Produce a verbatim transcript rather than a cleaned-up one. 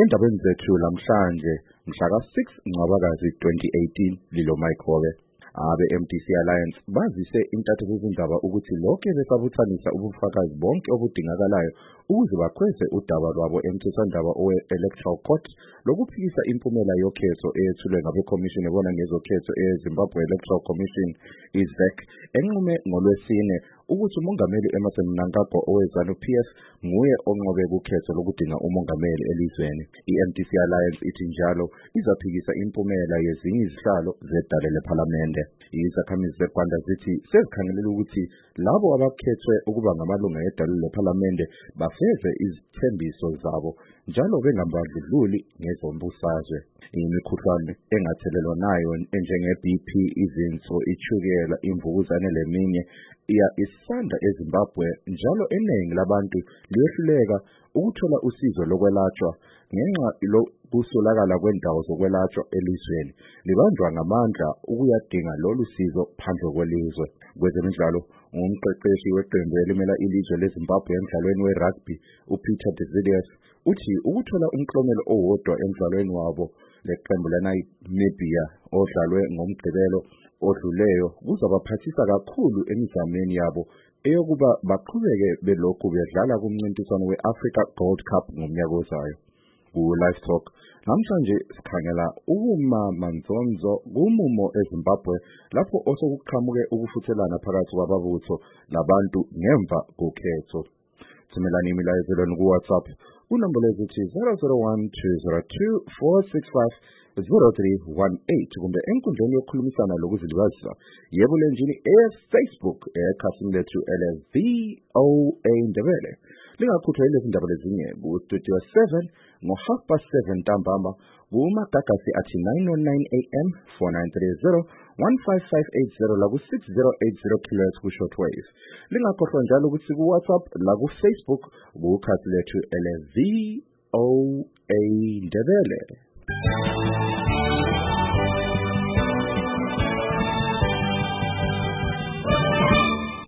Endabeni zethu lamhlanje mhla ka six Ncwabakazi twenty eighteen lilo Mike Hobe abe M D C Alliance bazise intatheli zindaba ukuthi lokho besabuthanisa ubufakazi bonke obudingakalayo ukuze bakhweze udaba lwabo emthethwandaba owe Electoral Court lokuphikisa impumela yokhetho eyethulwe ngabe Commission ebona ngezokhetho eZimbabwe Electoral Commission I Z E C enqume ngolwesine ukuthi umongameli Emmerson Mnangagwa owezanu P F nguye onqobe ukhetho lokudinga umongameli elizweni. I-M D C Alliance ithi njalo izaphikisa impumela yezinye izihlalo zedale lePhalamende. Izakhamizi zeGwanda zithi sezikhangelela ukuthi labo abakhethwe ukuba ngamalunga edale lePhalamende bafeze izithembiso zabo njalo bengabandlululi ngezombusazwe. Imikhuhlane engathelelwa nayo enjenge B P, izinso, ichukela, imvukuzane leminye iya isanda eZimbabwe njalo eningi labantu liyehluleka ukuthola usizo lokwelatshwa ngenxa lokusolakala kwendawo zokwelatshwa elizweni libanjwa ngamandla ukuyadinga lolu sizo phandle kwelizwe. Kwezemidlalo umqeqeshi weqembu elimela ilizwe leZimbabwe emidlalweni werugby uPeter de Villiers uthi ukuthola umklomelo owodwa emidlalweni wabo leqembu leNamibia odlalwe ngomgqibelo odluleyo kuzabaphathisa kakhulu emizameni yabo eyokuba baqhubeke belokhu bedlala kumncintiswano weAfrica Gold Cup ngomnyaka ozayo. Ku-Live Talk namhlanje sikhangela ukuma manzonzo kumumo eZimbabwe lapho osokuqhamuke ukufuthelana phakathi kwababutho labantu ngemva kokhetho. Thumelani imilayezelweni ku-WhatsApp kunombolo ezithi zero zero one two zero two four six five zero three one eight kumbe enkundleni yokukhulumisana lokuzilibazisa yebo lenjini e-Facebook ekhasini lethu ele V O A Ndebele. Lingakhuthwa lezi ndaba lezinye ku-Studio seven ngo half past seven ntambama kumagagasi athi nine oh nine A M four nine three zero one five five eight zero la ku-six zero eight zero kilohertz ku-shortwave. Lingakhohlwa njalo ukuthi ku-WhatsApp la ku-Facebook kukhasi lethu ele V O A Ndebele.